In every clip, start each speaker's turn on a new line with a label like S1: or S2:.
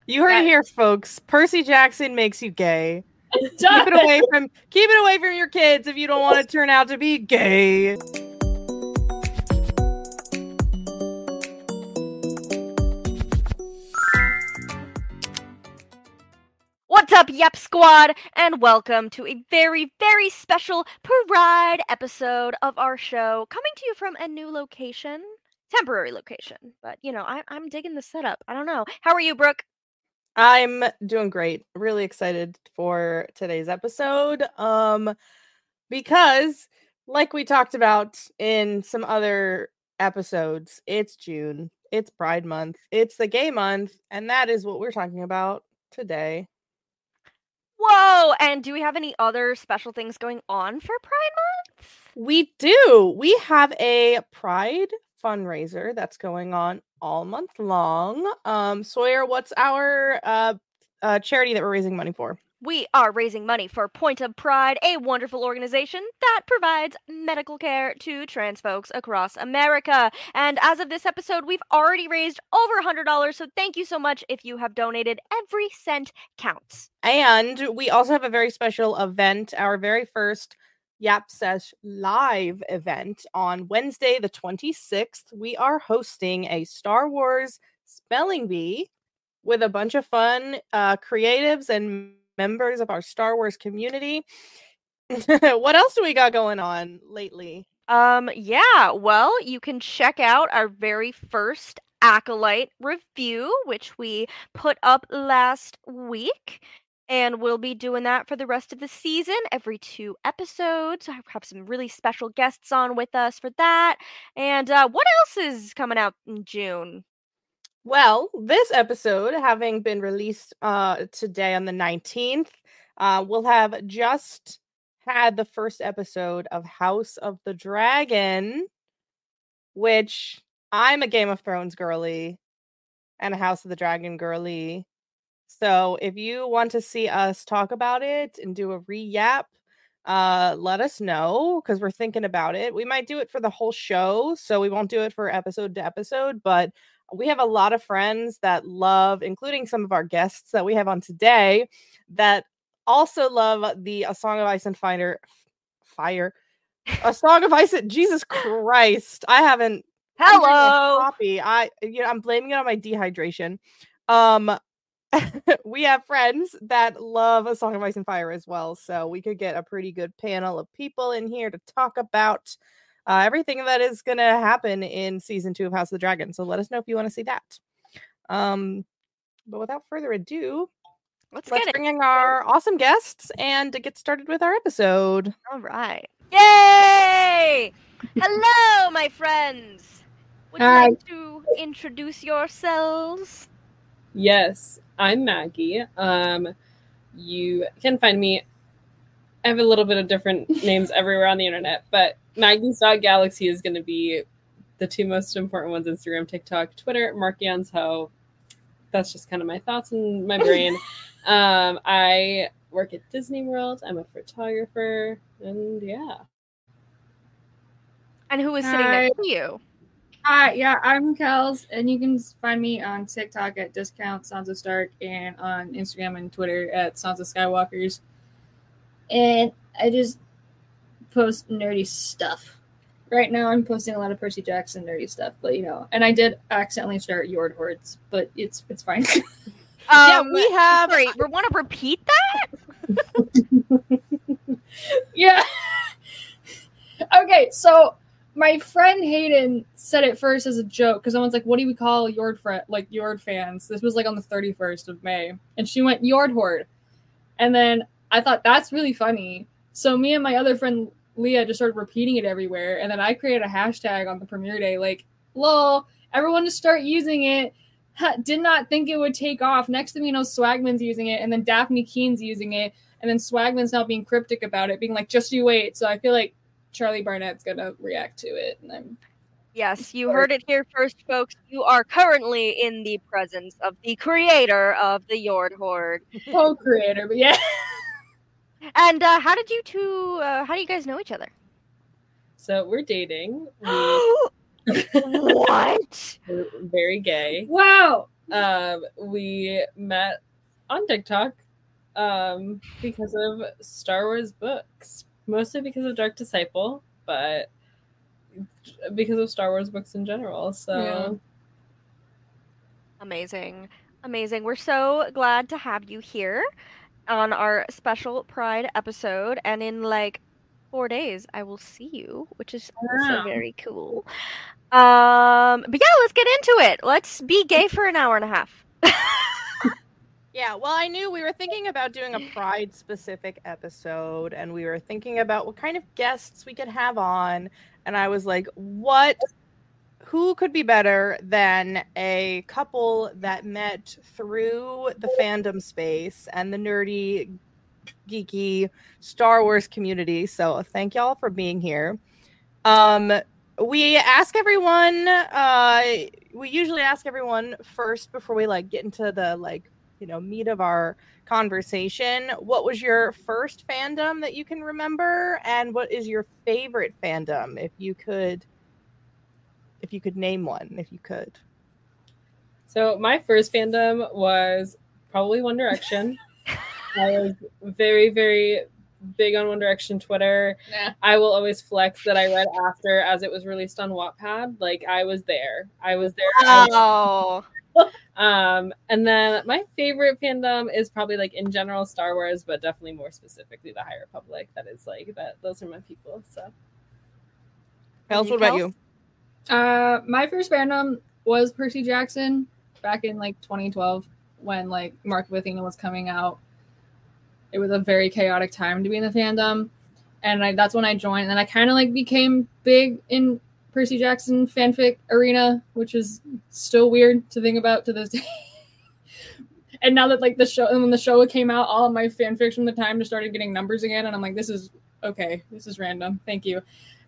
S1: You heard it here, folks. Percy Jackson makes you gay. Keep it away from your kids if you don't want to turn out to be gay.
S2: What's up, Yep Squad, and welcome to a very, very special Pride episode of our show, coming to you from a new location, temporary location, but, you know, I'm digging the setup. I don't know. How are you, Brooke?
S1: I'm doing great. Really excited for today's episode, because, like we talked about in some other episodes, it's June, it's Pride Month, it's the gay month, and that is what we're talking about today.
S2: Whoa! And do we have any other special things going on for Pride Month?
S1: We do. We have a Pride fundraiser that's going on all month long. Sawyer, what's our charity that we're raising money for?
S2: We are raising money for Point of Pride, a wonderful organization that provides medical care to trans folks across America. And as of this episode, we've already raised over $100, so thank you so much if you have donated. Every cent counts.
S1: And we also have a very special event, our very first Yap Sesh live event on Wednesday, the 26th. We are hosting a Star Wars spelling bee with a bunch of fun creatives and members of our Star Wars community. What else do we got going on lately?
S2: Yeah, well, you can check out our very first Acolyte review, which we put up last week. And we'll be doing that for the rest of the season, every 2 episodes. I have some really special guests on with us for that. And what else is coming out in June?
S1: Well, this episode, having been released today on the 19th, we'll have just had the first episode of House of the Dragon, which I'm a Game of Thrones girly and a House of the Dragon girly. So if you want to see us talk about it and do a re-yap, let us know, because we're thinking about it. We might do it for the whole show, so we won't do it for episode to episode, but we have a lot of friends that love, including some of our guests that we have on today, that also love the A Song of Ice and Fire. A Song of Ice and Jesus Christ. I haven't.
S2: Hello.
S1: Coffee. I'm blaming it on my dehydration. We have friends that love A Song of Ice and Fire as well, so we could get a pretty good panel of people in here to talk about everything that is going to happen in season 2 of House of the Dragon. So let us know if you want to see that. But without further ado, let's bring in our awesome guests and to get started with our episode.
S2: All right. Yay! Hello, my friends. Would you like to introduce yourselves?
S3: Yes, I'm Maggie. You can find me. I have a little bit of different names everywhere on the internet, but Maggie's.Galaxy is going to be the 2 most important ones: Instagram, TikTok, Twitter, Markion's Ho. That's just kind of my thoughts in my brain. I work at Disney World. I'm a photographer, and yeah.
S2: And who is sitting next to you?
S4: Hi, yeah, I'm Kels, and you can find me on TikTok at Discount Sansa Stark and on Instagram and Twitter at Sansa Skywalkers. And I just post nerdy stuff. Right now I'm posting a lot of Percy Jackson nerdy stuff, but and I did accidentally start Yord Hordes, but it's fine.
S2: Yeah, we have. Sorry, we want to repeat that?
S4: Yeah. Okay, so my friend Hayden said it first as a joke, because someone's like, what do we call Yord fans? This was like on the 31st of May. And she went, Yord Horde. And then I thought, that's really funny. So me and my other friend Leah just started repeating it everywhere. And then I created a hashtag on the premiere day, like, lol, everyone just start using it. Did not think it would take off. Next thing you know, Swagman's using it. And then Daphne Keen's using it. And then Swagman's now being cryptic about it, being like, just you wait. So I feel like Charlie Barnett's gonna react to it, and
S2: Yes, you heard it here first, folks. You are currently in the presence of the creator of the Yord Horde.
S4: Co-creator, but yeah.
S2: And how do you guys know each other?
S3: So we're dating.
S2: What?
S3: We're very gay.
S4: Wow.
S3: We met on TikTok because of Star Wars books, mostly because of Dark Disciple, but because of Star Wars books in general. So
S4: Yeah.
S2: Amazing. Amazing. We're so glad to have you here on our special Pride episode. And in like 4 days, I will see you, which is also
S4: Wow.
S2: very cool. But yeah, let's get into it. Let's be gay for an hour and a half.
S1: Yeah, well, I knew we were thinking about doing a Pride specific episode, and we were thinking about what kind of guests we could have on. And I was like, who could be better than a couple that met through the fandom space and the nerdy, geeky Star Wars community? So thank y'all for being here. We ask everyone, we usually ask everyone first before we like get into the meat of our conversation. What was your first fandom that you can remember, and what is your favorite fandom, if you could name one, if you could?
S3: So my first fandom was probably One Direction. I was very, very big on One Direction Twitter.
S4: Nah.
S3: I will always flex that I read after as it was released on Wattpad. Like I was there.
S2: Oh.
S3: And then my favorite fandom is probably like in general Star Wars, but definitely more specifically the High Republic. That is like that. Those are my people. So,
S1: Kels, what about you?
S4: My first fandom was Percy Jackson back in like 2012 when like Mark of Athena was coming out. It was a very chaotic time to be in the fandom, and that's when I joined. And then I kind of like became big in Percy Jackson fanfic arena, which is still weird to think about to this day. And now that like when the show came out, all of my fanfics from the time just started getting numbers again, and I'm like, this is okay. This is random. Thank you.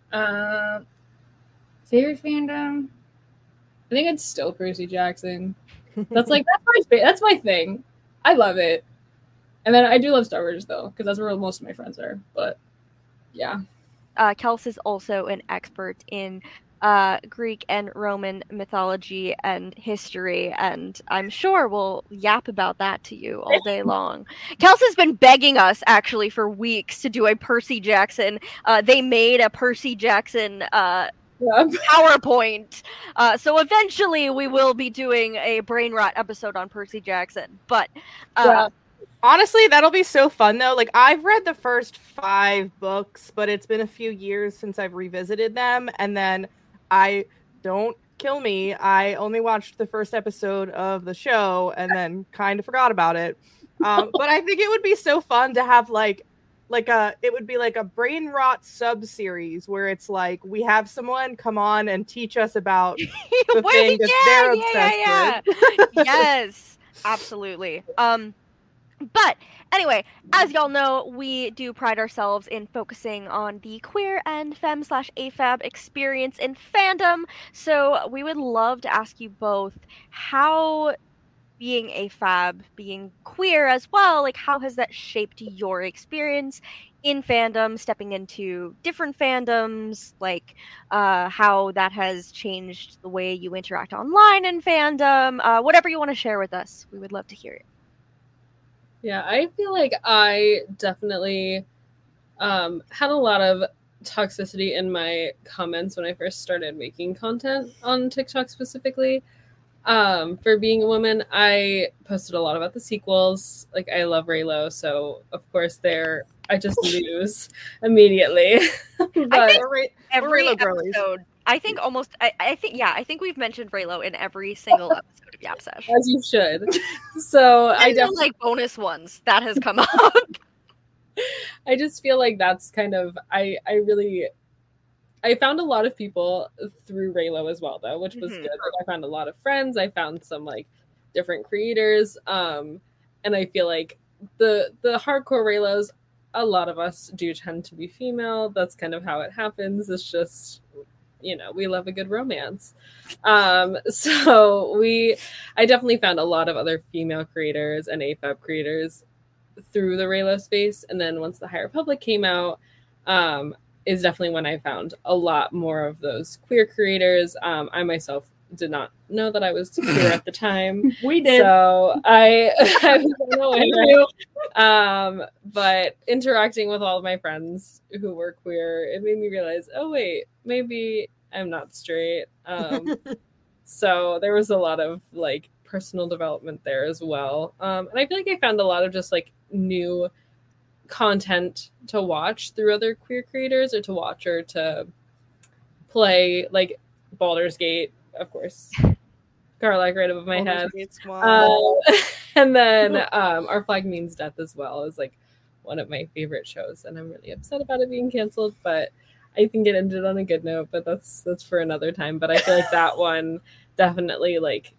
S4: Favorite fandom? I think it's still Percy Jackson. That's my thing. I love it. And then I do love Star Wars though, because that's where most of my friends are. But yeah.
S2: Kels is also an expert in Greek and Roman mythology and history, and I'm sure we'll yap about that to you all day long. Kels has been begging us actually for weeks to do a Percy Jackson. They made a Percy Jackson PowerPoint. So eventually we will be doing a brain rot episode on Percy Jackson. But
S1: honestly, that'll be so fun though. Like I've read the first 5 books, but it's been a few years since I've revisited them, and then don't kill me, I only watched the first episode of the show and then kind of forgot about it. But I think it would be so fun to have it would be like a brain rot sub series where it's like we have someone come on and teach us about the thing that they're obsessed with.
S2: Yes, absolutely. But anyway, as y'all know, we do pride ourselves in focusing on the queer and femme/AFAB experience in fandom. So we would love to ask you both how being AFAB, being queer as well, like how has that shaped your experience in fandom, stepping into different fandoms, like how that has changed the way you interact online in fandom, whatever you want to share with us. We would love to hear it.
S3: Yeah, I feel like I definitely had a lot of toxicity in my comments when I first started making content on TikTok specifically. For being a woman, I posted a lot about the sequels. Like I love Reylo, so of course I just lose immediately.
S2: But I think every episode, I think we've mentioned Reylo in every single episode of Yapsesh.
S3: As you should. So I definitely
S2: like bonus ones that has come up.
S3: I just feel like that's kind of I found a lot of people through Reylo as well though, which was good. Like, I found a lot of friends. I found some like different creators. And I feel like the hardcore Reylos, a lot of us do tend to be female. That's kind of how it happens. It's just, we love a good romance. So I definitely found a lot of other female creators and AFAB creators through the Reylo space. And then once the High Republic came out, is definitely when I found a lot more of those queer creators. I myself did not know that I was queer at the time.
S4: We did.
S3: So I was unaware. But interacting with all of my friends who were queer, it made me realize, oh wait, maybe I'm not straight. So there was a lot of like personal development there as well. And I feel like I found a lot of just like new content to watch through other queer creators, or to watch or to play, like Baldur's Gate, of course. Garlic right above my head. And then Our Flag Means Death as well is like one of my favorite shows, and I'm really upset about it being canceled, but I think it ended on a good note, but that's for another time. But I feel like that one definitely, like,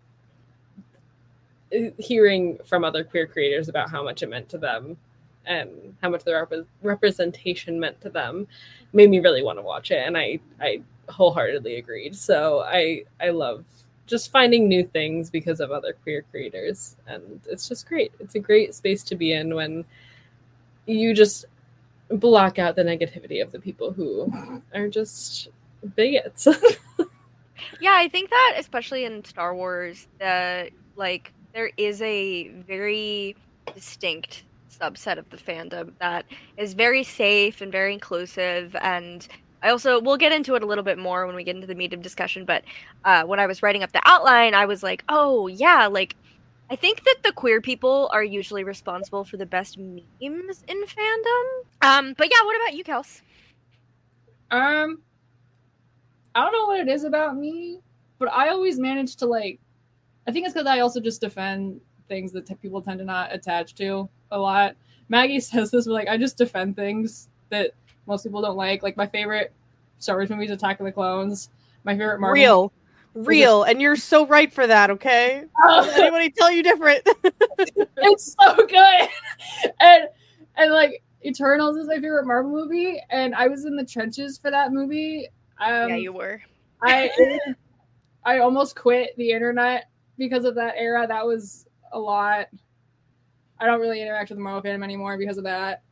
S3: hearing from other queer creators about how much it meant to them and how much the representation meant to them made me really want to watch it, and I wholeheartedly agreed. So I love just finding new things because of other queer creators, and it's just great. It's a great space to be in when you just block out the negativity of the people who are just bigots.
S2: Yeah, I think that especially in Star Wars, there is a very distinct subset of the fandom that is very safe and very inclusive. And we'll get into it a little bit more when we get into the meat of discussion, but when I was writing up the outline, I was like, oh yeah, like, I think that the queer people are usually responsible for the best memes in fandom. But yeah, what about you, Kels?
S4: I don't know what it is about me, but I always manage to, like, I think it's because I also just defend things that people tend to not attach to a lot. Maggie says this, but like, I just defend things that most people don't like. Like, my favorite Star Wars movie is Attack of the Clones. My favorite Marvel
S1: Real, and you're so right for that, okay? Don't let anybody tell you different.
S4: It's so good. And like, Eternals is my favorite Marvel movie, and I was in the trenches for that movie.
S2: Yeah, you were.
S4: I almost quit the internet because of that era. That was a lot. I don't really interact with the Marvel fandom anymore because of that.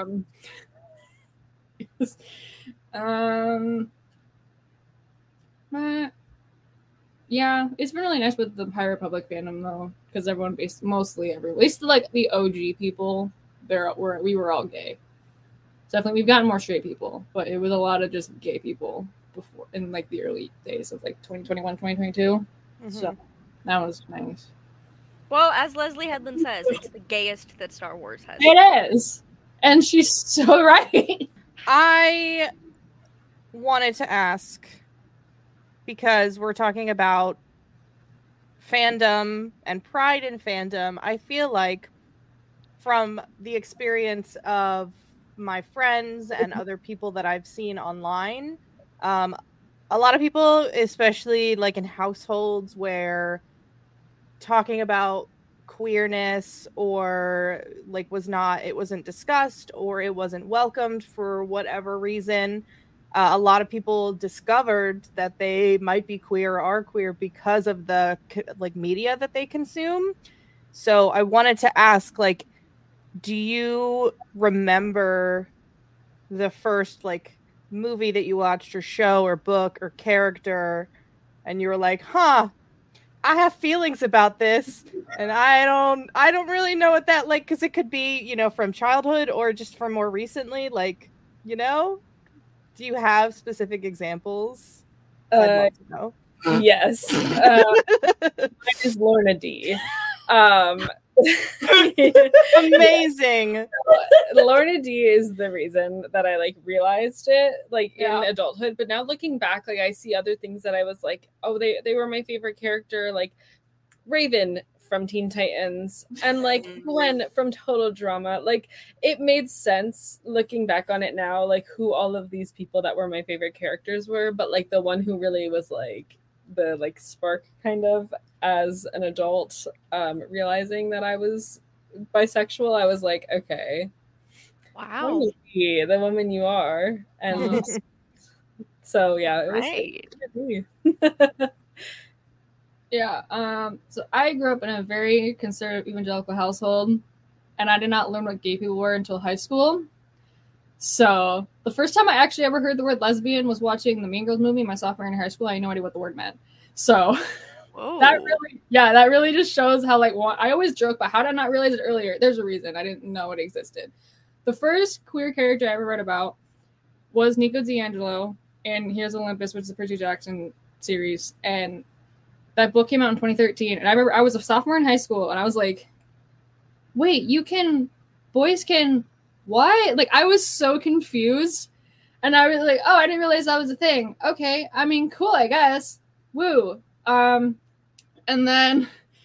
S4: Yeah, it's been really nice with the High Republic fandom though, because everyone at least like the OG people, we were all gay. Definitely, we've gotten more straight people, but it was a lot of just gay people before in like the early days of like 2021, 2022. Mm-hmm. So that was nice.
S2: Well, as Leslie Headland says, it's the gayest that Star Wars has.
S4: It is, and she's so right.
S1: I wanted to ask, because we're talking about fandom and pride in fandom, I feel like from the experience of my friends and other people that I've seen online, a lot of people, especially like in households where talking about queerness or like it wasn't discussed or it wasn't welcomed for whatever reason, a lot of people discovered that they might be queer or are queer because of the like media that they consume. So I wanted to ask, like, do you remember the first like movie that you watched or show or book or character and you were like, I have feelings about this and I don't really know what that, like, because it could be, you know, from childhood or just from more recently, like, you know, do you have specific examles? I'd love to know.
S3: Yes. Mine is Lorna D.
S1: Amazing.
S3: Lorna D is the reason that I like realized it like in adulthood, but now looking back, like I see other things that I was like, oh, they were my favorite character, like Raven from Teen Titans and like Gwen from Total Drama. Like it made sense looking back on it now, like who all of these people that were my favorite characters were, but like the one who really was like the like spark kind of as an adult, realizing that I was bisexual, I was like, okay,
S2: wow,
S3: the woman you are. And so yeah, it was
S4: yeah. So I grew up in a very conservative evangelical household, and I did not learn what gay people were until high school. So the first time I actually ever heard the word lesbian was watching the Mean Girls movie my sophomore year in high school. I had no idea what the word meant. So
S2: Whoa.
S4: that really just shows how like I always joke about how did I not realize it earlier. There's a reason I didn't know it existed. The first queer character I ever read about was Nico D'Angelo in Here's Olympus, which is the Percy Jackson series, and that book came out in 2013. And I remember I was a sophomore in high school, and I was like, "Wait, boys can what?" Like I was so confused, and I was like, "Oh, I didn't realize that was a thing." Okay, I mean, cool, I guess. Woo. And then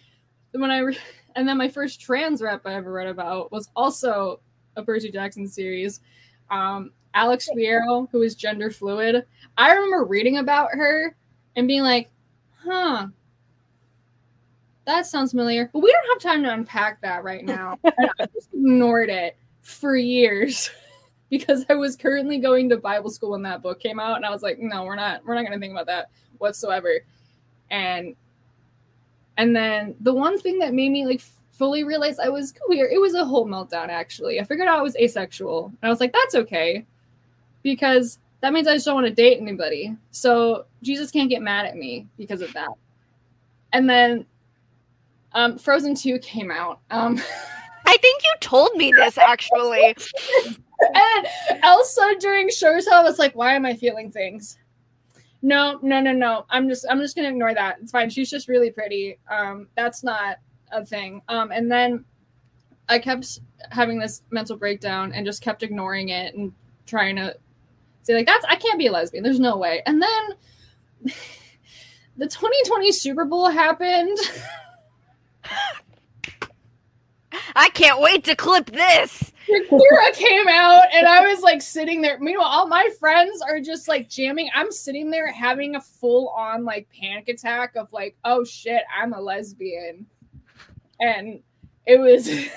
S4: my first trans rep I ever read about was also a Percy Jackson series. Alex Fierro, who is gender fluid. I remember reading about her and being like, huh, that sounds familiar. But we don't have time to unpack that right now. And I just ignored it for years because I was currently going to Bible school when that book came out. And I was like, no, we're not going to think about that whatsoever. And then the one thing that made me like fully realize I was queer, it was a whole meltdown, actually. I figured out I was asexual. And I was like, that's okay. Because that means I just don't want to date anybody. So Jesus can't get mad at me because of that. And then Frozen 2 came out.
S2: I think you told me this, actually.
S4: And Elsa during Shore Tell was like, why am I feeling things? No. I'm just gonna ignore that. It's fine. She's just really pretty. That's not a thing. And then I kept having this mental breakdown and just kept ignoring it and trying to say like I can't be a lesbian. There's no way. And then the 2020 Super Bowl happened.
S2: I can't wait to clip this.
S4: Kira came out and I was like sitting there. Meanwhile, all my friends are just like jamming. I'm sitting there having a full on like panic attack of like, oh shit, I'm a lesbian. And it was it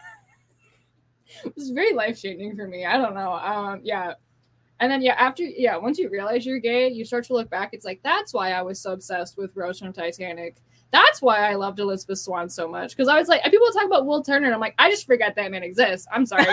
S4: was very life-changing for me. I don't know. Yeah. And then once you realize you're gay, you start to look back. It's like, that's why I was so obsessed with Rose from Titanic. That's why I loved Elizabeth Swann so much. Because I was like, people talk about Will Turner, and I'm like, I just forget that man exists. I'm sorry.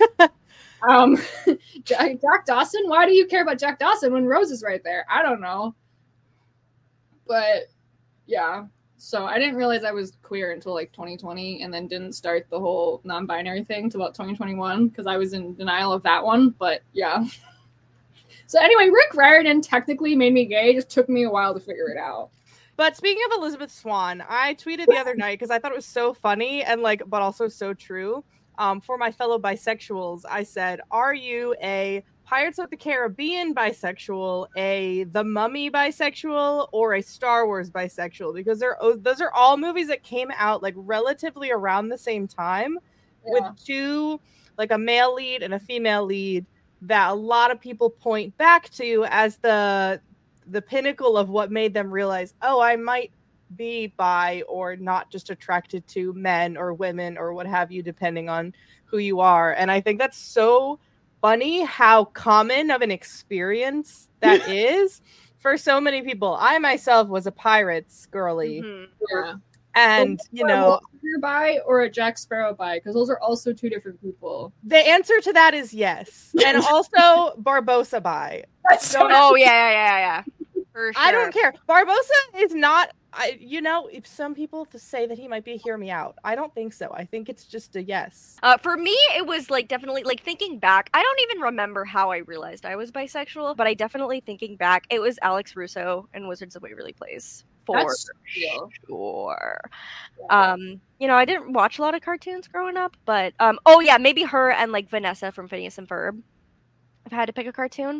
S4: Jack Dawson? Why do you care about Jack Dawson when Rose is right there? I don't know. But yeah. So I didn't realize I was queer until like 2020, and then didn't start the whole non-binary thing until about 2021 because I was in denial of that one. But yeah. So anyway, Rick Riordan technically made me gay. It just took me a while to figure it out.
S1: But speaking of Elizabeth Swann, I tweeted the other night because I thought it was so funny and but also so true. For my fellow bisexuals, I said, "Are you a Pirates of the Caribbean bisexual, a The Mummy bisexual, or a Star Wars bisexual?" Because those are all movies that came out like relatively around the same time, with two, like a male lead and a female lead, that a lot of people point back to as the pinnacle of what made them realize, oh, I might be bi or not just attracted to men or women or what have you, depending on who you are. And I think that's so funny how common of an experience that is for so many people. I myself was a Pirates girly.
S4: Mm-hmm. Yeah.
S1: And,
S4: a bi or a Jack Sparrow bi, because those are also two different people.
S1: The answer to that is yes. And also Barbossa bi.
S2: Yeah. For sure.
S1: I don't care. Barbossa is not, if some people say that he might be hear me out. I don't think so. I think it's just a yes.
S2: For me, it was like definitely like thinking back. I don't even remember how I realized I was bisexual, but I definitely thinking back, it was Alex Russo in Wizards of Waverly Place. For sure. Yeah. I didn't watch a lot of cartoons growing up, but maybe her and like Vanessa from Phineas and Ferb. If I had to pick a cartoon.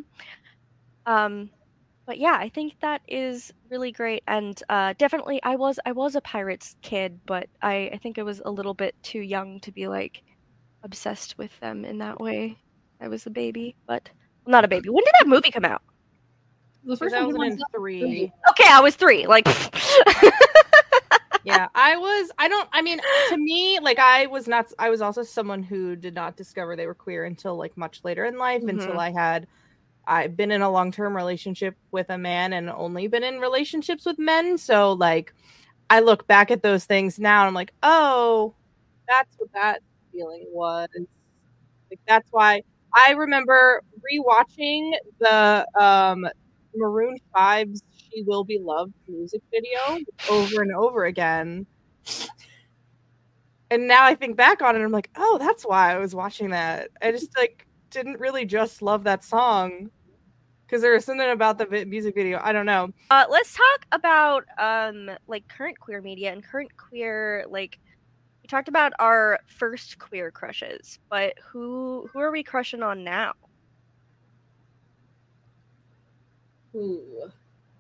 S2: But yeah, I think that is really great, and definitely I was a Pirates kid, but I think I was a little bit too young to be like obsessed with them in that way. I was a baby, but not a baby. When did that movie come out?
S1: The first 2003.
S2: Okay, I was 3. Like,
S1: yeah, to me, like I was also someone who did not discover they were queer until like much later in life, until I've been in a long-term relationship with a man and only been in relationships with men. So like I look back at those things now and I'm like, oh, that's what that feeling was. Like that's why I remember rewatching the Maroon 5's She Will Be Loved music video over and over again. And now I think back on it, I'm like, oh, that's why I was watching that. I just like didn't really just love that song because there was something about the music video. I don't know.
S2: Let's talk about like current queer media and current queer, like, we talked about our first queer crushes, but who are we crushing on now?
S3: Ooh.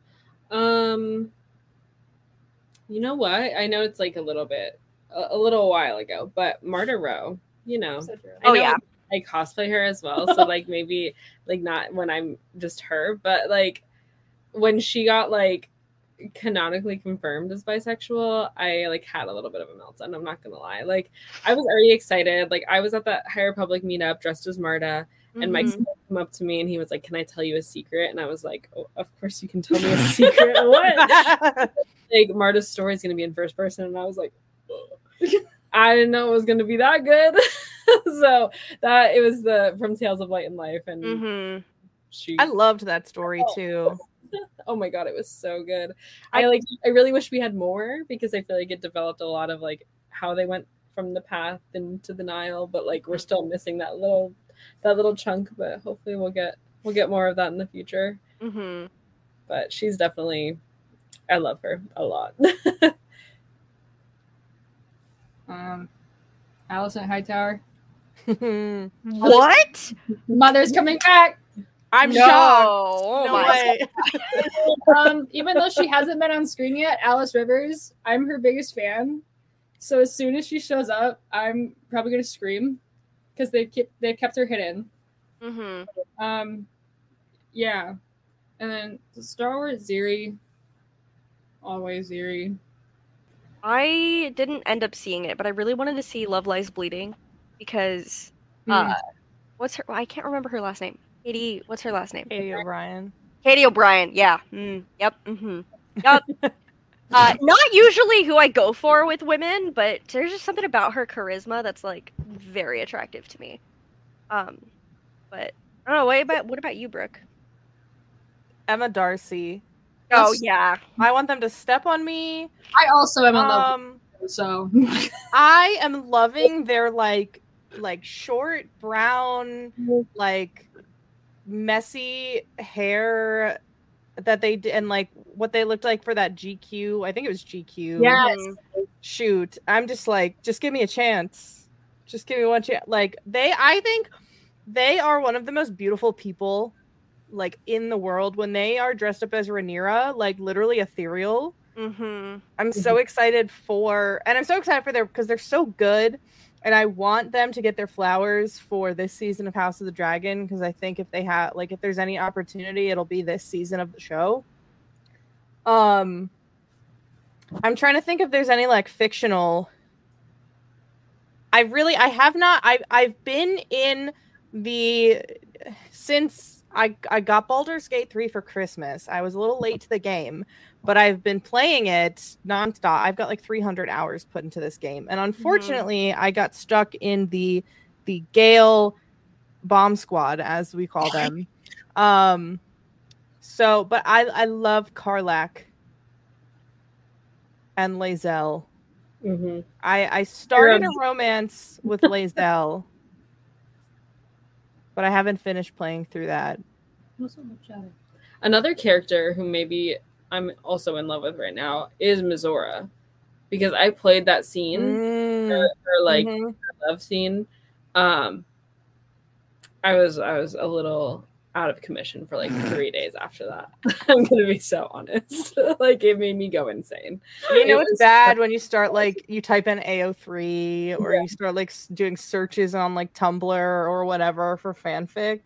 S3: You know what? I know it's like a little while ago, but Marta Rowe, you know.
S2: Oh, yeah.
S3: I cosplay her as well, so like maybe like not when I'm just her, but like when she got like canonically confirmed as bisexual, I like had a little bit of a meltdown. I'm not gonna lie. Like I was already excited. Like I was at that High Republic meetup dressed as Marta, and Mike came up to me and he was like, "Can I tell you a secret?" And I was like, "Oh, of course you can tell me a secret." What? Like Marta's story is gonna be in first person, and I was like, I didn't know it was gonna be that good. So that it was from Tales of Light and Life, and
S1: I loved that story too.
S3: Oh my god, it was so good. I really wish we had more because I feel like it developed a lot of like how they went from the path into the Nile, but like we're still missing that little chunk. But hopefully we'll get more of that in the future. But she's definitely, I love her a lot.
S4: Allison Hightower.
S2: What?
S4: Mother's coming back.
S1: I'm shocked.
S2: Oh
S1: no
S2: my
S1: way.
S4: Even though she hasn't been on screen yet, Alice Rivers, I'm her biggest fan. So as soon as she shows up, I'm probably gonna scream because they've kept her hidden. Yeah, and then Star Wars Ziri, always Ziri.
S2: I didn't end up seeing it, but I really wanted to see Love Lies Bleeding because what's her? I can't remember her last name. Katie, what's her last name?
S1: Katie O'Brien.
S2: Katie O'Brien. Yeah. Yep. Yep. Not usually who I go for with women, but there's just something about her charisma that's like very attractive to me. But I don't know. What about you, Brooke?
S1: Emma Darcy.
S2: Oh yeah.
S1: I want them to step on me.
S4: I also am in love with her, so
S1: I am loving their like short brown like messy hair that they did and like what they looked like for that GQ. I think it was GQ.
S4: Yes.
S1: Shoot. I'm just like, just give me a chance. Just give me one chance. Like I think they are one of the most beautiful people like in the world when they are dressed up as Rhaenyra, like literally ethereal. I'm so excited for their because they're so good. And I want them to get their flowers for this season of House of the Dragon because I think if there's any opportunity, it'll be this season of the show. I'm trying to think if there's any like fictional. I've been in since I got Baldur's Gate 3 for Christmas. I was a little late to the game, but I've been playing it nonstop. I've got like 300 hours put into this game. And unfortunately, I got stuck in the Gale bomb squad, as we call them. But I love Karlach and Lae'zel. I started a romance with Lae'zel, but I haven't finished playing through that.
S3: Another character who maybe I'm also in love with right now is Mizora, because I played that scene, her love scene. I was a little out of commission for like 3 days after that. I'm gonna be so honest. Like it made me go insane.
S1: You know it's bad when you start like you type in AO3 or you start like doing searches on like Tumblr or whatever for fanfic.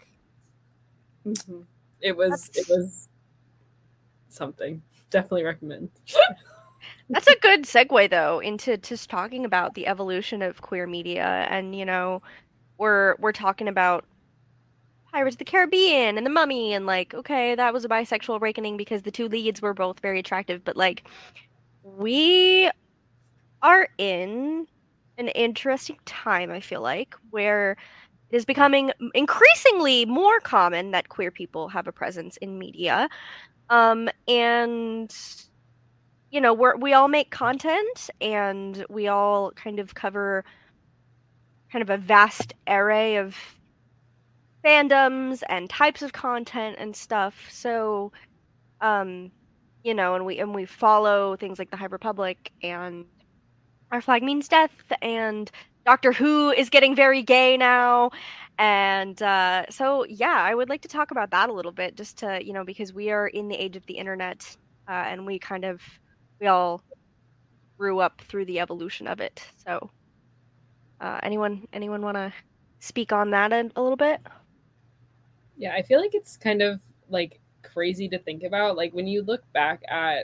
S3: It was something. Definitely recommend.
S2: That's a good segue though into just talking about the evolution of queer media, and you know, we're talking about Pirates of the Caribbean and The Mummy, and like, okay, that was a bisexual reckoning because the two leads were both very attractive, but like, we are in an interesting time, I feel like, where it is becoming increasingly more common that queer people have a presence in media. And we all make content, and we all kind of cover kind of a vast array of fandoms and types of content and stuff. So, and we follow things like the High Republic and Our Flag Means Death, and Doctor Who is getting very gay now. And so, yeah, I would like to talk about that a little bit, just to, because we are in the age of the internet, and we all grew up through the evolution of it. So, anyone want to speak on that a little bit?
S3: Yeah, I feel like it's kind of like crazy to think about. Like when you look back at,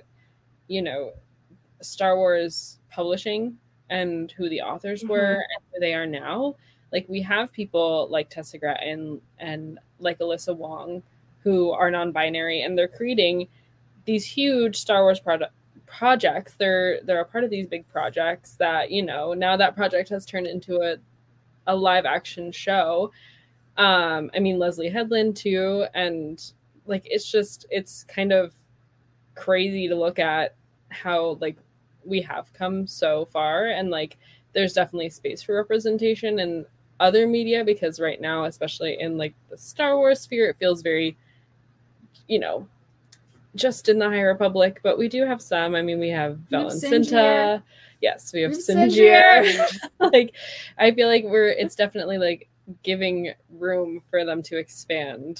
S3: Star Wars publishing and who the authors were and who they are now, like we have people like Tessa Gratton and like Alyssa Wong who are non-binary, and they're creating these huge Star Wars projects. They're a part of these big projects that, now that project has turned into a live action show. I mean, Leslie Headland too. And like, it's kind of crazy to look at how like we have come so far, and like there's definitely space for representation in other media, because right now, especially in like the Star Wars sphere, it feels very, just in the High Republic, but we do have some. I mean, we have Vel and Cinta. Yes, we have Sinjir. Like, I feel like it's definitely like giving room for them to expand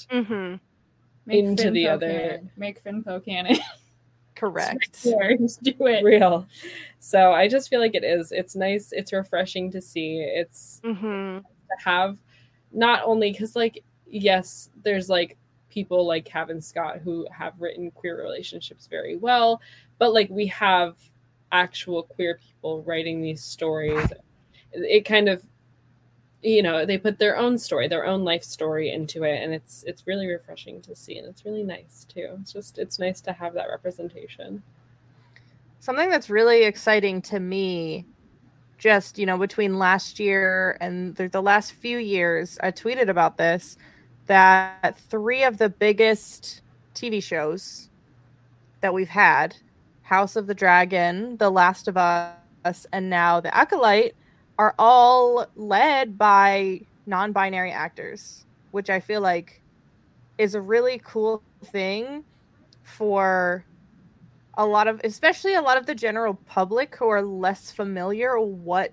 S3: into the other.
S4: Make Finpo canon.
S1: Correct.
S4: Just do it.
S3: Real. So I just feel like it's nice. It's refreshing to see. It's to have, not only because like, yes, there's like people like Cavan Scott who have written queer relationships very well, but like we have actual queer people writing these stories. It kind of, they put their own story, their own life story into it, and it's really refreshing to see, and it's really nice too. It's nice to have that representation.
S1: Something that's really exciting to me, just between last year and the last few years, I tweeted about this, that 3 of the biggest TV shows that we've had, House of the Dragon, The Last of Us, and now The Acolyte, are all led by non-binary actors, which I feel like is a really cool thing for especially a lot of the general public who are less familiar what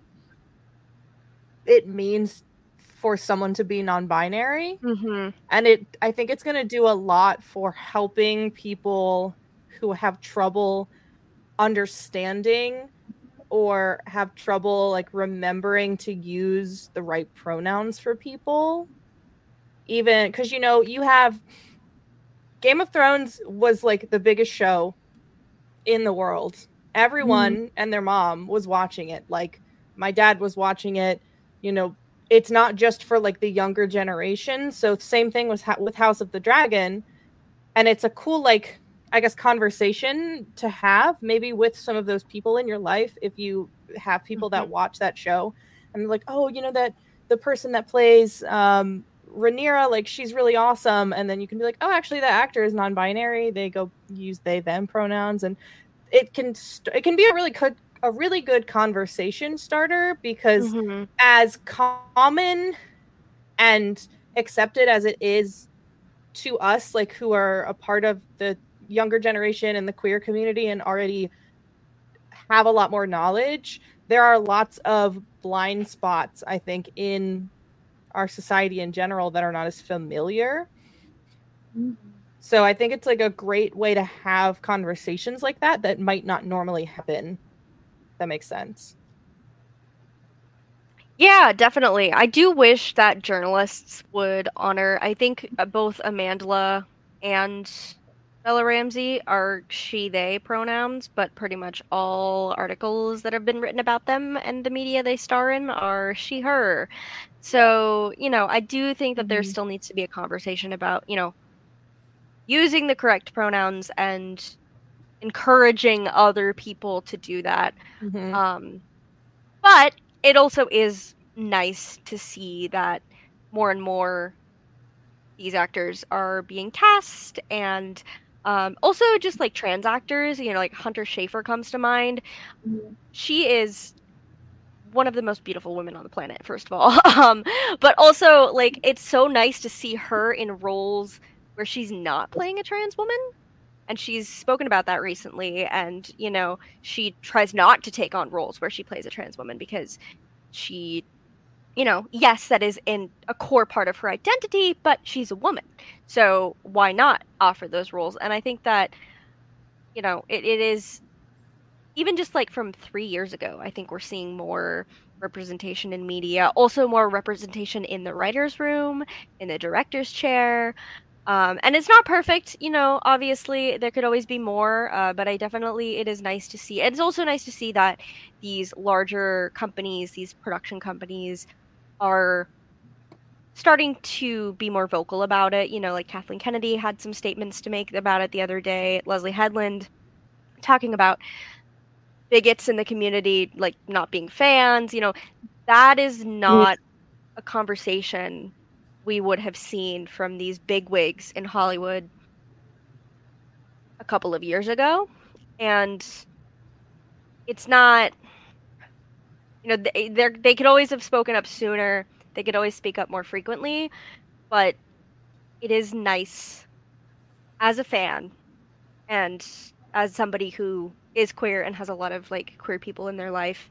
S1: it means for someone to be non-binary. And I think it's going to do a lot for helping people who have trouble understanding or have trouble like remembering to use the right pronouns for people. Even because you have Game of Thrones was like the biggest show in the world. Everyone and their mom was watching it. Like my dad was watching it. It's not just for like the younger generation. So same thing with House of the Dragon, and it's a cool like, I guess, conversation to have maybe with some of those people in your life, if you have people that watch that show and they're like, oh, that the person that plays Rhaenyra, like she's really awesome, and then you can be like, oh, actually the actor is non-binary, they go use they them pronouns, and it can be a really good conversation starter, because as common and accepted as it is to us, like who are a part of the younger generation and the queer community and already have a lot more knowledge, there are lots of blind spots, I think, in our society in general that are not as familiar. So I think it's like a great way to have conversations like that might not normally happen. That makes sense.
S2: Yeah, definitely. I do wish that journalists would honor, I think both Amandla and Bella Ramsey are she, they pronouns, but pretty much all articles that have been written about them and the media they star in are she, her. So, I do think that there still needs to be a conversation about, using the correct pronouns and encouraging other people to do that. But it also is nice to see that more and more these actors are being cast, and Also, just like trans actors, you know, like Hunter Schafer comes to mind. She is one of the most beautiful women on the planet, first of all. But also, like, it's so nice to see her in roles where she's not playing a trans woman. And she's spoken about that recently. And, you know, she tries not to take on roles where she plays a trans woman because she, you know, yes, that is in a core part of her identity, but she's a woman. So why not offer those roles? And I think that, you know, it is even just like from 3 years ago, I think we're seeing more representation in media, also more representation in the writer's room, in the director's chair. And it's not perfect, you know, obviously there could always be more, but it is nice to see. It's also nice to see that these larger companies, these production companies, are starting to be more vocal about it. You know, like Kathleen Kennedy had some statements to make about it the other day, Leslie Headland talking about bigots in the community like not being fans. You know, that is not a conversation we would have seen from these bigwigs in Hollywood a couple of years ago. And it's not, you know, they could always have spoken up sooner. They could always speak up more frequently, but it is nice as a fan and as somebody who is queer and has a lot of like queer people in their life.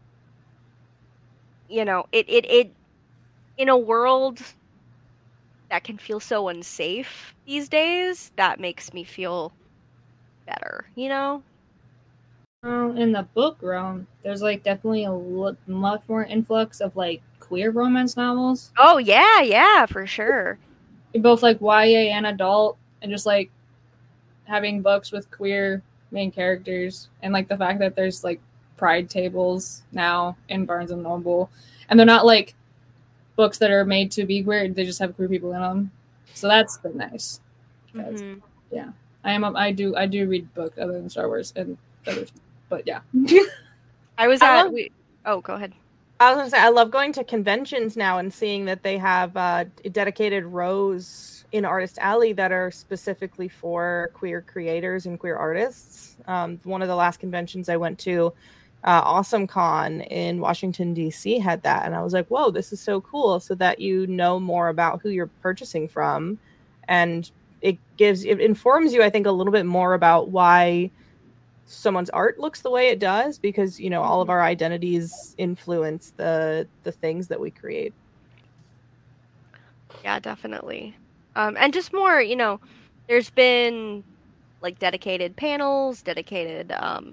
S2: You know, it in a world that can feel so unsafe these days, that makes me feel better, you know?
S4: In the book realm, there's like definitely a much more influx of like queer romance novels.
S2: Oh yeah, for sure.
S4: Both like YA and adult, and just like having books with queer main characters, and like the fact that there's like pride tables now in Barnes and Noble, and they're not like books that are made to be queer; they just have queer people in them. So that's been nice.
S2: Mm-hmm.
S4: Yeah, I do read books other than Star Wars and others, but yeah.
S2: Oh, go ahead.
S1: I was going to say, I love going to conventions now and seeing that they have dedicated rows in Artist Alley that are specifically for queer creators and queer artists. One of the last conventions I went to, Awesome Con in Washington, D.C. had that. And I was like, whoa, this is so cool. So that you know more about who you're purchasing from. And it informs you, I think, a little bit more about why someone's art looks the way it does, because, you know, all of our identities influence the things that we create.
S2: Yeah, definitely. And just more, you know, there's been like dedicated panels, dedicated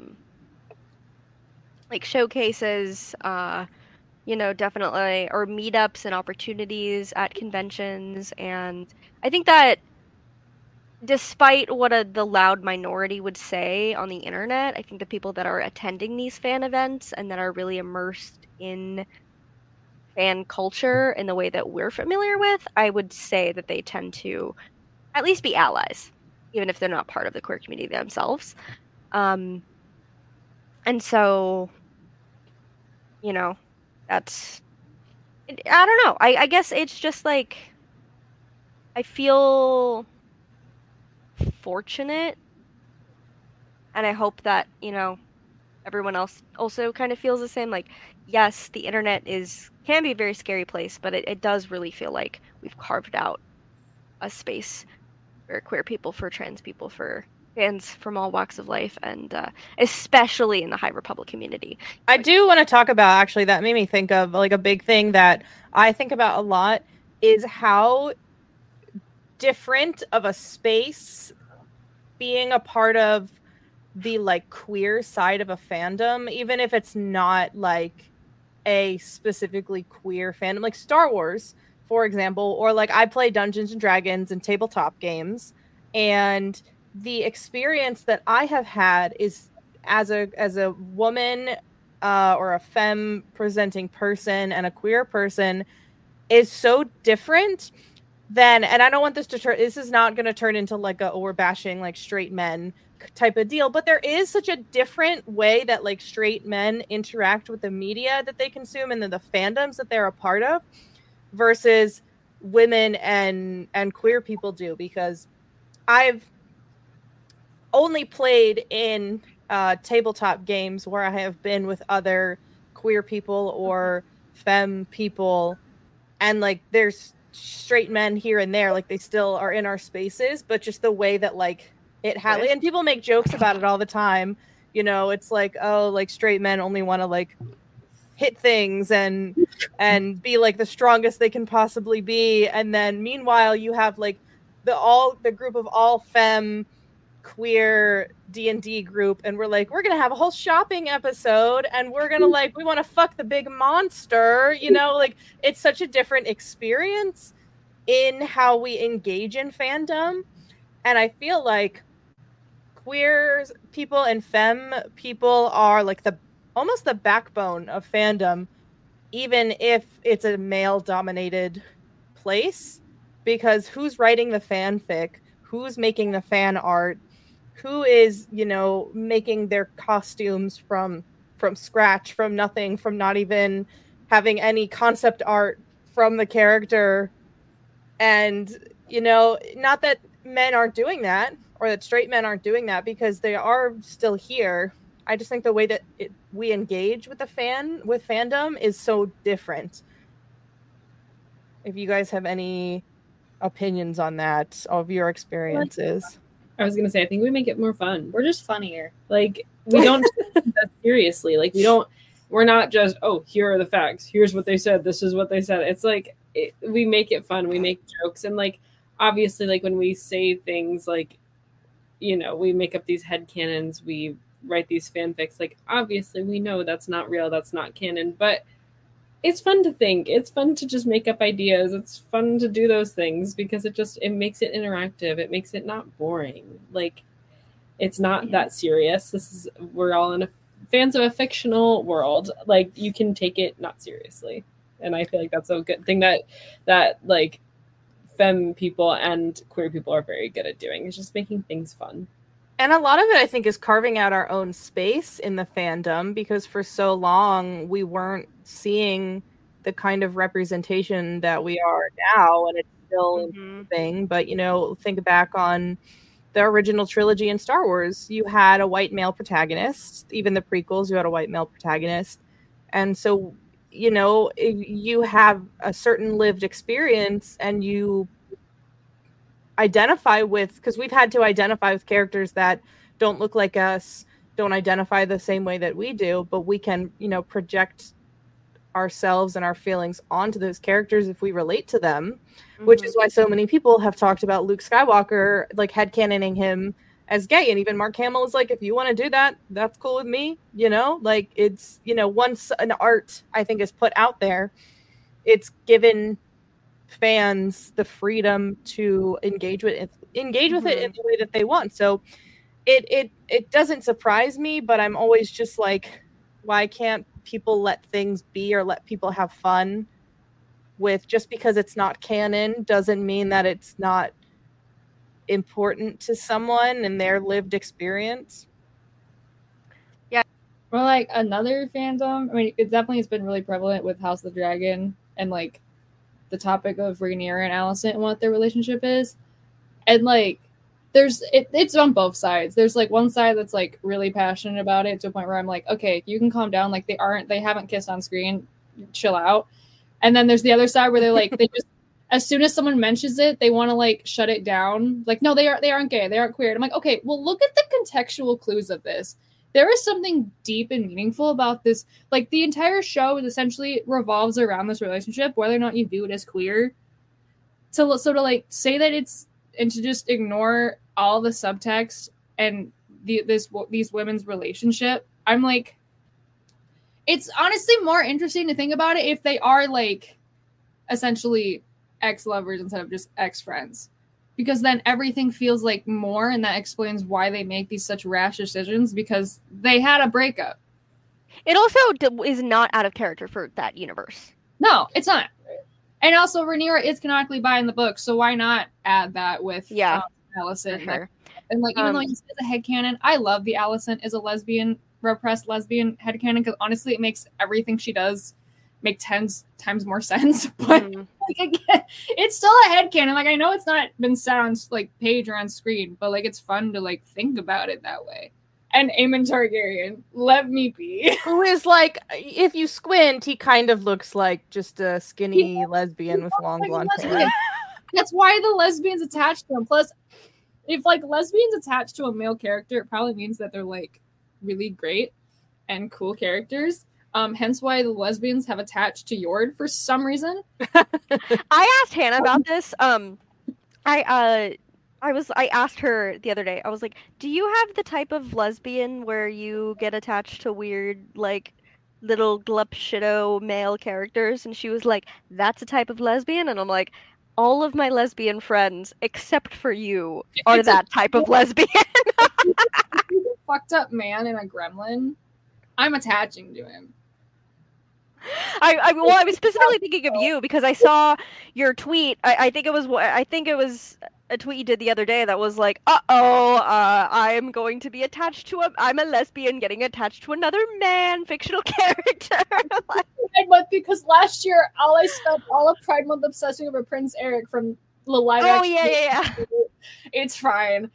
S2: like showcases, you know, definitely, or meetups and opportunities at conventions. And I think that despite what the loud minority would say on the internet, I think the people that are attending these fan events and that are really immersed in fan culture in the way that we're familiar with, I would say that they tend to at least be allies, even if they're not part of the queer community themselves. And so, you know, I don't know. I guess it's just like, I feel fortunate, and I hope that, you know, everyone else also kind of feels the same. Like, yes, the internet can be a very scary place, but it does really feel like we've carved out a space for queer people, for trans people, for fans from all walks of life, and especially in the High Republic community.
S1: I do want to talk about, actually, that made me think of like a big thing that I think about a lot is how different of a space being a part of the like queer side of a fandom, even if it's not like a specifically queer fandom, like Star Wars, for example, or like I play Dungeons and Dragons and tabletop games, and the experience that I have had is as a woman or a femme presenting person and a queer person is so different than, and I don't want this is not going to turn into like we're bashing like straight men type of deal, but there is such a different way that like straight men interact with the media that they consume and then the fandoms that they're a part of versus women and queer people do, because I've only played in tabletop games where I have been with other queer people or femme people, and like there's straight men here and there, like they still are in our spaces, but just the way that like it had, and people make jokes about it all the time, you know, it's like, oh, like straight men only want to like hit things and be like the strongest they can possibly be, and then meanwhile you have like the group of all femme queer D&D group, and we're like, we're gonna have a whole shopping episode, and we're gonna like, we want to fuck the big monster, you know, like it's such a different experience in how we engage in fandom. And I feel like queer people and femme people are like almost the backbone of fandom, even if it's a male dominated place, because who's writing the fanfic, who's making the fan art, who is, you know, making their costumes from scratch, from nothing, from not even having any concept art from the character. And, you know, not that men aren't doing that or that straight men aren't doing that, because they are still here. I just think the way that we engage with fandom is so different. If you guys have any opinions on that, of your experiences.
S3: I was gonna say, I think we make it more fun. We're just funnier. Like, we don't take that seriously. Like, we're not just, oh, here are the facts. Here's what they said. This is what they said. It's like, we make it fun. We make jokes. And like, obviously, like when we say things like, you know, we make up these headcanons, we write these fanfics, like obviously we know that's not real, that's not canon, but it's fun to think. It's fun to just make up ideas. It's fun to do those things because it makes it interactive. It makes it not boring. Like, it's not that serious. We're all fans of a fictional world. Like, you can take it not seriously. And I feel like that's a good thing that like femme people and queer people are very good at doing, is just making things fun.
S1: And a lot of it, I think, is carving out our own space in the fandom, because for so long we weren't seeing the kind of representation that we are now, and it's still improving. But, you know, think back on the original trilogy in Star Wars. You had a white male protagonist. Even the prequels, you had a white male protagonist. And so, you know, you have a certain lived experience and you identify with, because we've had to identify with characters that don't look like us, don't identify the same way that we do, but we can, you know, project ourselves and our feelings onto those characters if we relate to them, which is why so many people have talked about Luke Skywalker, like headcanoning him as gay. And even Mark Hamill is like, if you want to do that, that's cool with me, you know, like it's, you know, once an art, I think, is put out there, it's given fans the freedom to engage with it in the way that they want. So it doesn't surprise me, but I'm always just like, why can't people let things be, or let people have fun with, just because it's not canon doesn't mean that it's not important to someone and their lived experience.
S2: Yeah.
S4: Well, like another fandom, I mean, it definitely has been really prevalent with House of the Dragon and like the topic of Rhaenyra and Alicent and what their relationship is. And like it's on both sides. There's like one side that's like really passionate about it to a point where I'm like, okay, you can calm down, like they haven't kissed on screen, chill out. And then there's the other side where they're like, they just, as soon as someone mentions it, they want to like shut it down, like, no, they aren't gay, they aren't queer. And I'm like, okay, well, look at the contextual clues of this. There is something deep and meaningful about this. Like, the entire show is essentially revolves around this relationship, whether or not you view it as queer. So to like say that it's, and to just ignore all the subtext and these women's relationship, I'm like, it's honestly more interesting to think about it if they are like essentially ex-lovers instead of just ex-friends. Because then everything feels like more, and that explains why they make these such rash decisions, because they had a breakup.
S2: It also is not out of character for that universe.
S4: No, it's not. And also, Rhaenyra is canonically bi in the book, so why not add that with Alicent?
S2: Sure.
S4: And like, even though you said the headcanon, I love the Alicent is a lesbian, repressed lesbian headcanon, because honestly, it makes everything she does make 10 times more sense. But
S2: Mhm.
S4: like again, it's still a headcanon. Like I know it's not been said on like page or on screen, but like it's fun to like think about it that way. And Aemon Targaryen, let me be.
S1: Who is like, if you squint, he kind of looks like just a skinny lesbian with long
S4: Like a
S1: blonde
S4: lesbian.
S1: hair.
S4: That's why the lesbians attached to him. Plus, if like lesbians attached to a male character, it probably means that they're like really great and cool characters. Hence why the lesbians have attached to Yord for some reason.
S2: I asked Hannah about this. I asked her the other day. I was like, "Do you have the type of lesbian where you get attached to weird, like, little glup shitto male characters?" And she was like, "That's a type of lesbian." And I'm like, "All of my lesbian friends, except for you, are
S4: It's a-
S2: that type of lesbian."
S4: He's a fucked up man and a gremlin. I'm attaching to him.
S2: I was specifically thinking of you because I saw your tweet. I think it was a tweet you did the other day that was like, I am going to be attached to I'm a lesbian getting attached to another man fictional character."
S4: Pride Month, because last year I spent all of Pride Month obsessing over Prince Eric from the live
S2: Oh
S4: action.
S2: yeah.
S4: It's fine.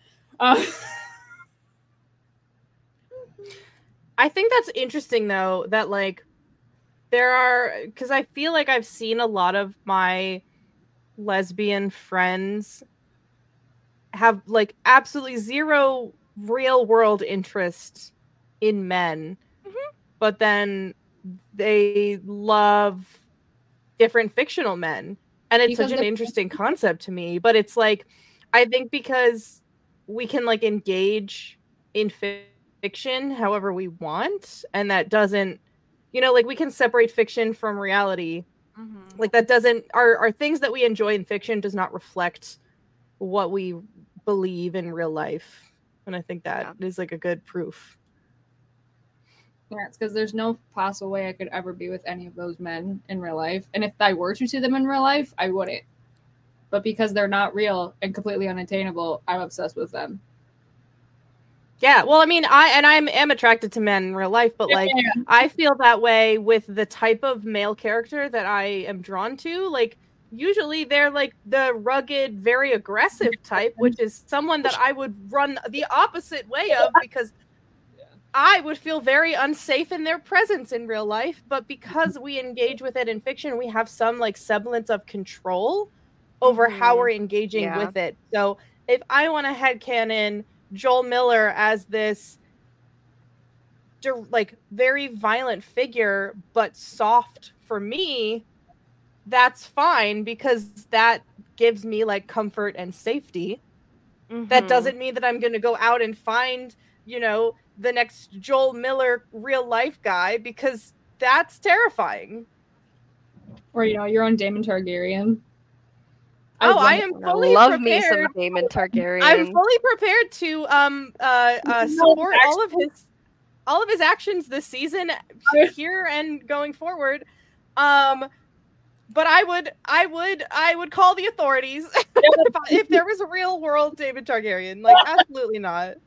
S1: I think that's interesting though, that like there are, because I feel like I've seen a lot of my lesbian friends have like absolutely zero real world interest in men, but then they love different fictional men, and it's
S4: Because
S1: such an
S4: they're-
S1: interesting concept to me. But it's like, I think because we can like engage in fiction however we want, and that doesn't, you know, like we can separate fiction from reality. Like that doesn't, our things that we enjoy in fiction does not reflect what we believe in real life, and I think that is like a good proof.
S4: Yeah, it's because there's no possible way I could ever be with any of those men in real life. And if I were to see them in real life, I wouldn't. But because they're not real and completely unattainable, I'm obsessed with them.
S1: Yeah, well, I mean, I'm attracted to men in real life, but like
S4: Yeah.
S1: I feel that way with the type of male character that I am drawn to. Like usually they're like the rugged, very aggressive type, which is someone that I would run the opposite way of, because I would feel very unsafe in their presence in real life. But because we engage with it in fiction, we have some like semblance of control over how we're engaging with it. So if I want to headcanon Joel Miller as this like very violent figure, but soft for me, that's fine, because that gives me like comfort and safety. That doesn't mean that I'm going to go out and find, you know, the next Joel Miller real life guy, because that's terrifying.
S4: Or, you know, your own Daemon Targaryen.
S1: I am fully
S2: love me some
S1: prepared.
S2: Daemon Targaryen.
S1: I'm fully prepared to support all of his actions this season, here and going forward. But I would call the authorities if there was a real world Daemon Targaryen. Like, absolutely not.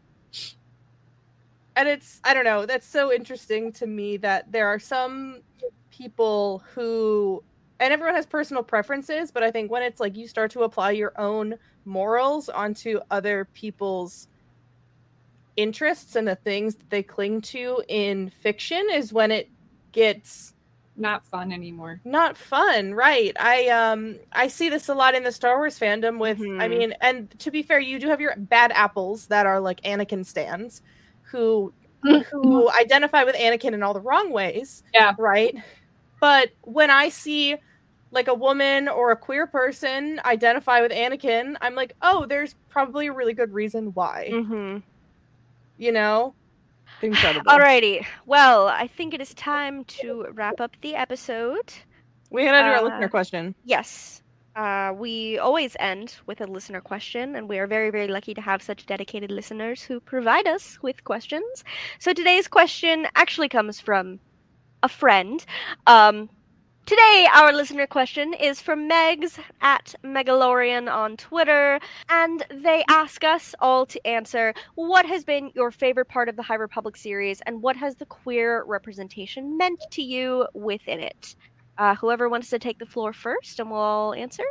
S1: And it's, I don't know, that's so interesting to me that there are some people who, and everyone has personal preferences, but I think when it's like you start to apply your own morals onto other people's interests and the things that they cling to in fiction is when it gets
S4: not fun anymore.
S1: Not fun, right? I see this a lot in the Star Wars fandom with, I mean, and to be fair, you do have your bad apples that are like Anakin stans who identify with Anakin in all the wrong ways.
S4: Yeah.
S1: Right? But when I see like a woman or a queer person identify with Anakin, I'm like, oh, there's probably a really good reason why. You know? Incredible.
S2: Alrighty. Well, I think it is time to wrap up the episode.
S1: We're gonna do our listener question.
S2: Yes. We always end with a listener question, and we are very, very lucky to have such dedicated listeners who provide us with questions. So today's question actually comes from a friend. Today, our listener question is from Megs at Megalorian on Twitter, and they ask us all to answer, what has been your favorite part of the High Republic series, and what has the queer representation meant to you within it? Whoever wants to take the floor first, and we'll answer.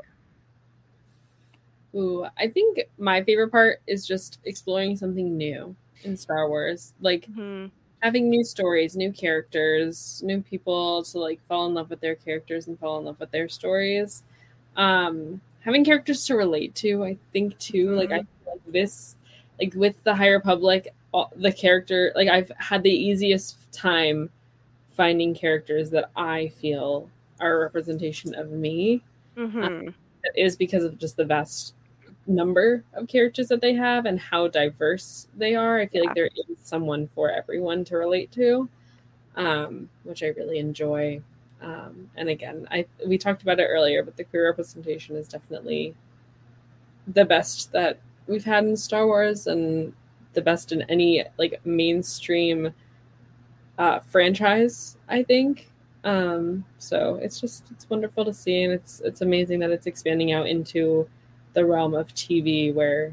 S3: Ooh, I think my favorite part is just exploring something new in Star Wars. Like having new stories, new characters, new people to like fall in love with their characters and fall in love with their stories. Having characters to relate to, I think too. Like I feel like this, like with the High Republic, the character, like I've had the easiest time finding characters that I feel are a representation of me. It is because of just the vast number of characters that they have and how diverse they are. I feel like there is someone for everyone to relate to, which I really enjoy. And again, we talked about it earlier, but the queer representation is definitely the best that we've had in Star Wars and the best in any like mainstream franchise, I think. So it's wonderful to see, and it's amazing that it's expanding out into the realm of TV where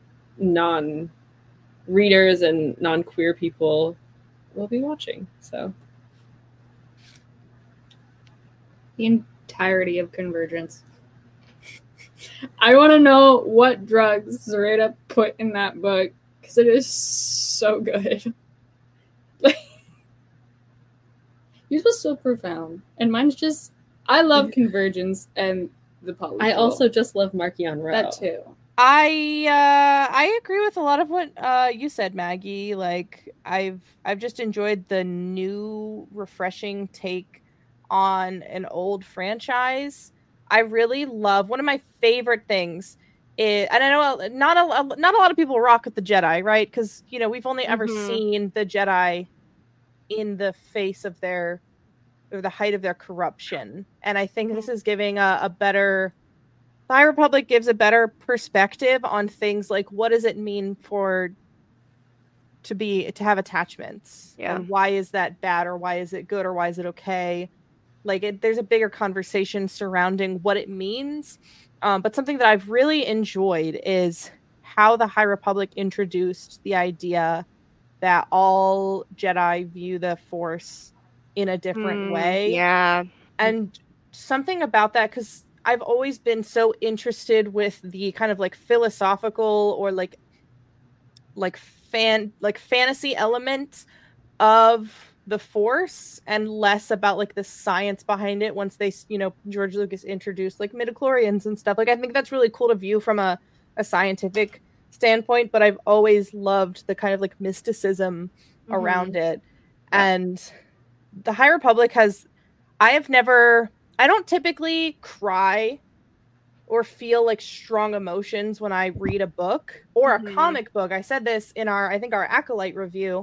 S3: non-readers and non-queer people will be watching. So
S4: the entirety of Convergence. I want to know what drugs Zoraida put in that book because it is so good. Yours was so profound, and mine's just I love Convergence and the Polycule.
S3: I also just love Marchion Ro.
S4: That too.
S1: I agree with a lot of what you said, Maggie. Like I've just enjoyed the new, refreshing take on an old franchise. I really love one of my favorite things is, and I know not a lot of people rock with the Jedi, right? Because we've only ever seen the Jedi in the face of the height of their corruption, and I think this is giving a better. The High Republic gives a better perspective on things like what does it mean to have attachments, and why is that bad, or why is it good, or why is it okay? Like there's a bigger conversation surrounding what it means. But something that I've really enjoyed is how the High Republic introduced the idea that all Jedi view the Force in a different way.
S2: Yeah.
S1: And something about that, because I've always been so interested with the kind of like philosophical or like fantasy element of the Force, and less about like the science behind it once they, George Lucas introduced like midichlorians and stuff. Like I think that's really cool to view from a scientific standpoint, but I've always loved the kind of like mysticism around it. And the High Republic I don't typically cry or feel like strong emotions when I read a book or a comic book. I said this in our Acolyte review.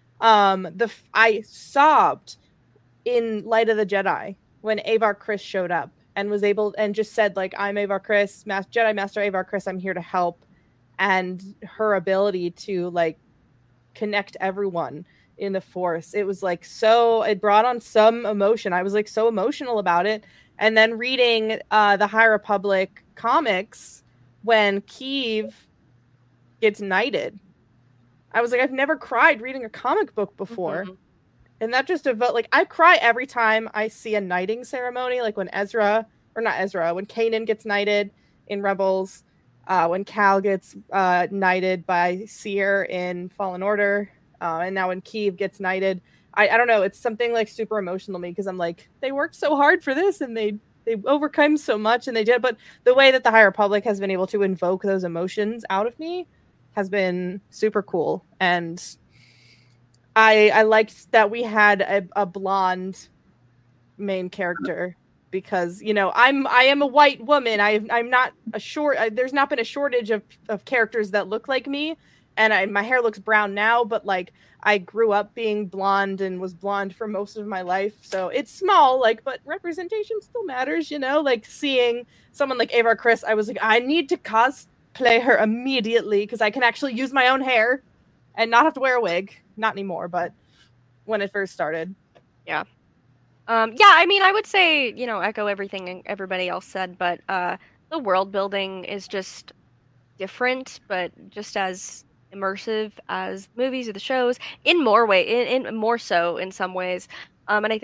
S1: I sobbed in Light of the Jedi when Avar Kriss showed up and was able and just said like, I'm Avar Kriss, Jedi Master Avar Kriss, I'm here to help. And her ability to like connect everyone in the Force, it was like it brought on some emotion. I was like so emotional about it. And then reading the High Republic comics when Keeve gets knighted, I was like, I've never cried reading a comic book before. And that just felt like I cry every time I see a knighting ceremony, like when when Kanan gets knighted in Rebels, when Cal gets knighted by Seer in Fallen Order, and now when Keeve gets knighted. I don't know, it's something like super emotional to me because I'm like, they worked so hard for this and they overcome so much and they did, but the way that the High Republic has been able to invoke those emotions out of me has been super cool. And I liked that we had a blonde main character because I am a white woman. I'm not there's not been a shortage of characters that look like me, and my hair looks brown now, but like I grew up being blonde and was blonde for most of my life, so it's small, but representation still matters, like seeing someone like Avar Kriss, I was like, I need to cosplay her immediately because I can actually use my own hair and not have to wear a wig. Not anymore, but when it first started.
S2: Yeah. I mean, I would say, echo everything everybody else said, but the world building is just different, but just as immersive as movies or the shows in more so in some ways. And I think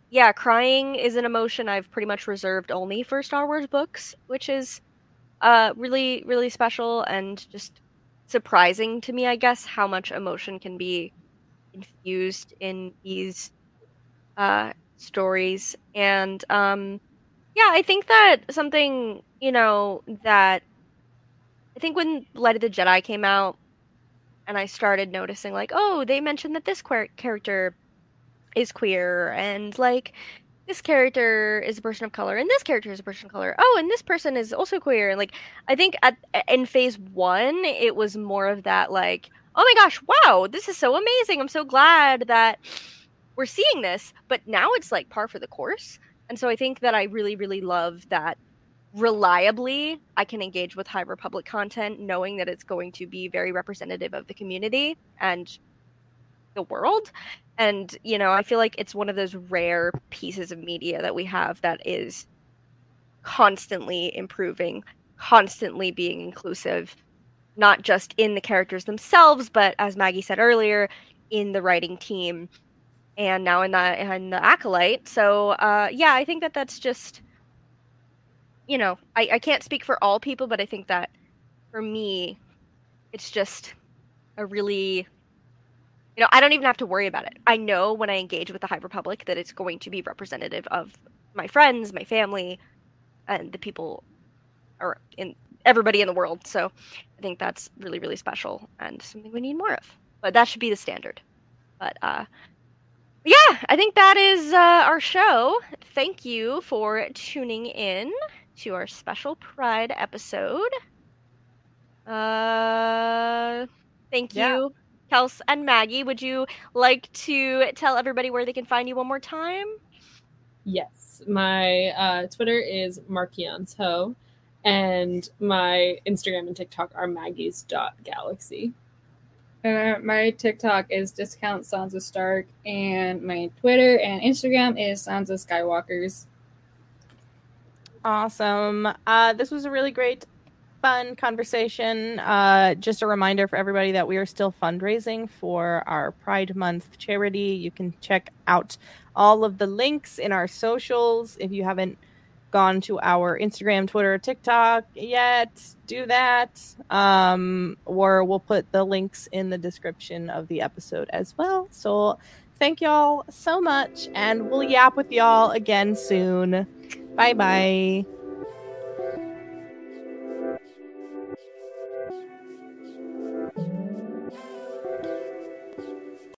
S2: yeah, crying is an emotion I've pretty much reserved only for Star Wars books, which is really, really special and just surprising to me, I guess, how much emotion can be infused in these stories. And yeah, I think that something, that I think when Light of the Jedi came out and I started noticing, like, oh, they mentioned that this character is queer, and like this character is a person of color, and this character is a person of color. Oh, and this person is also queer. And like, I think in phase one, it was more of that, like, oh my gosh, wow, this is so amazing. I'm so glad that we're seeing this. But now it's like par for the course. And so I think that I really, really love that reliably I can engage with High Republic content, knowing that it's going to be very representative of the community and the world. And, I feel like it's one of those rare pieces of media that we have that is constantly improving, constantly being inclusive, not just in the characters themselves, but as Maggie said earlier, in the writing team and now in the Acolyte. So, yeah, I think that that's just, I can't speak for all people, but I think that for me, it's just a really, I don't even have to worry about it. I know when I engage with the High Republic that it's going to be representative of my friends, my family, and the people or in everybody in the world. So I think that's really, really special and something we need more of. But that should be the standard. But yeah, I think that is our show. Thank you for tuning in to our special Pride episode. Thank you, Kels and Maggie. Would you like to tell everybody where they can find you one more time?
S3: Yes, my Twitter is markionto, and my Instagram and TikTok are maggies.galaxy.
S4: My TikTok is discount Sansa Stark, and my Twitter and Instagram is Sansa Skywalkers.
S1: Awesome. This was a really great, fun conversation. Just a reminder for everybody that we are still fundraising for our Pride Month charity. You can check out all of the links in our socials. If you haven't gone to our Instagram, Twitter, TikTok yet, do that. Or we'll put the links in the description of the episode as well. So thank y'all so much, and we'll yap with y'all again soon. Bye-bye.